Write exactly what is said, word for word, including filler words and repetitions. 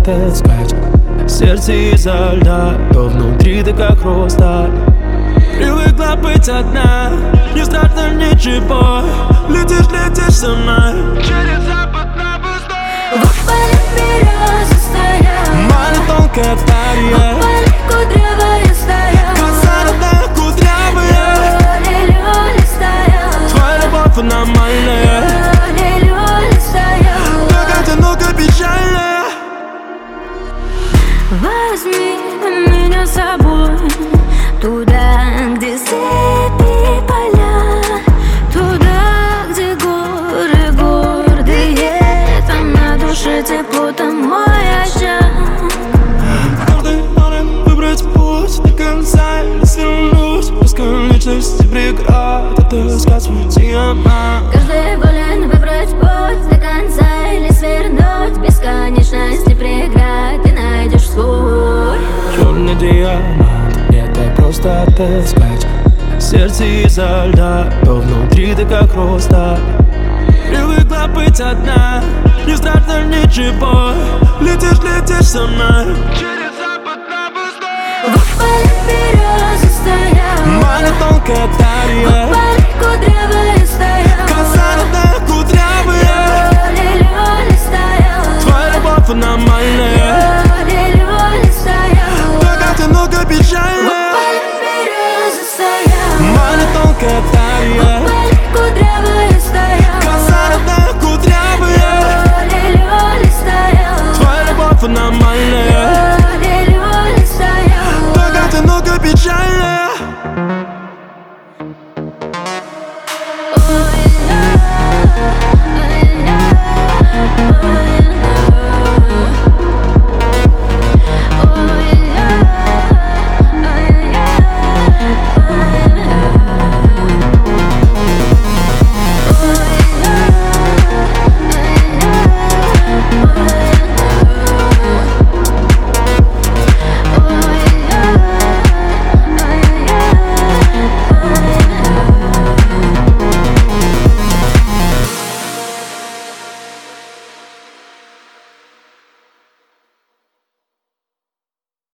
отыскать. Сердце изо льда, то внутри ты как хрусталь. Привыкла быть одна, не страшно ничего. Летишь, летишь со мной через запад на восток. В опале березы стоят, Моя тонкая в талия, опале кудрявая стоят, глаза родная кудрявые. люли-люли стоят, Твоя любовь аномальная, люли-люли стоят. так одиноко печальная. Возьми меня с собой туда, где степи поля, туда, где горы гордые, там на душе тепло, там мой очаг. Каждый момент выбрать путь до конца или свернуть бесконечности преград, отыскать свой диамант. Каждый волен выбрать путь до конца или свернуть бесконечности преград, ты найдешь свой. Черный диамант, это просто отыскать. Сердце изо льда, то внутри ты как хрусталь. Привыкла быть одна, не страшно ничего. Летишь, летишь со мной через запад на восток. В опале березы стоят, Моя тонкая в талия, опале кудрявая